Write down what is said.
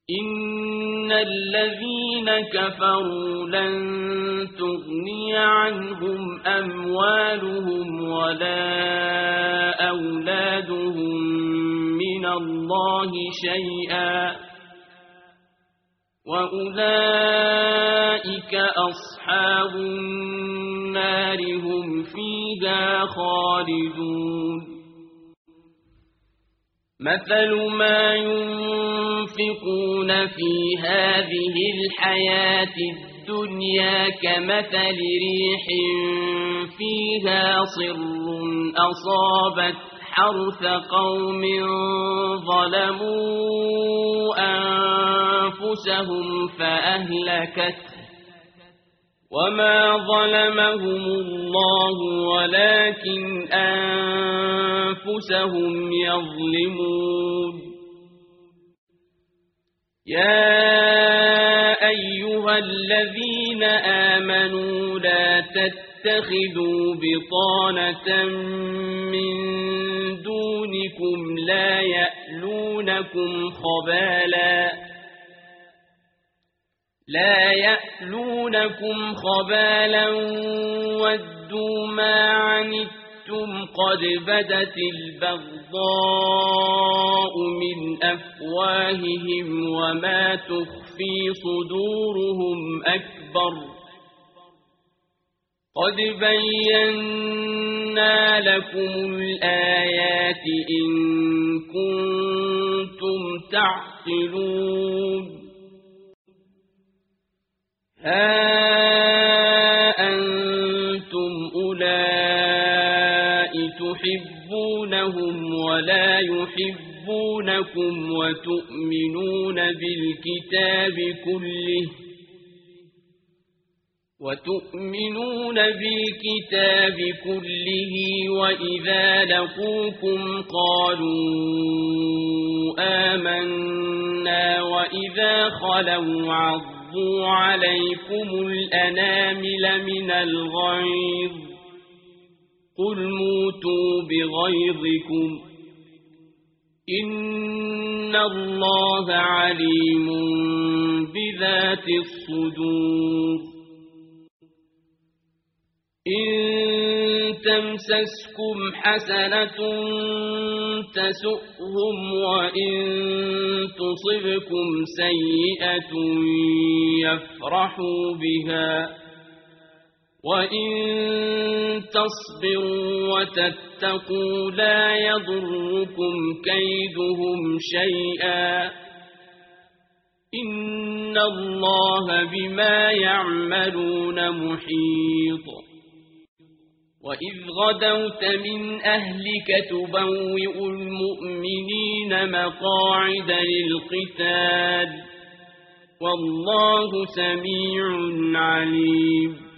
إن الذين كفروا لن تغني عنهم أموالهم ولا أولادهم من الله شيئا وأولئك أصحاب النار هم فيها خالدون مثل ما ينفقون في هذه الحياة الدنيا كمثل ريح فيها صر أصابت حرث قوم ظلموا أنفسهم فأهلكته وما ظلمهم الله ولكن أنفسهم يظلمون يا أيها الذين آمنوا لا تتخذوا بطانة من دونكم لا يألونكم خبالا ودوا ما عنتم قد بدت البغضاء من أفواههم وما تخفي صدورهم أكبر قد بينا لكم الآيات إن كنتم تعقلون ها أنتم أولئك تحبونهم ولا يحبونكم وتؤمنون بالكتاب كله وإذا لقوكم قالوا آمنا وإذا خلوا عضوا عليكم الأنامل من الغيظ قل موتوا بغيظكم إن الله عليم بذات الصدور إن تمسسكم حسنة تسؤهم وإن تصبكم سيئة يفرحوا بها وإن تصبروا وتتقوا لا يضركم كيدهم شيئا إن الله بما يعملون محيط وإذ غدوت من أهلك تبوئ المؤمنين مقاعد للقتال والله سميع عليم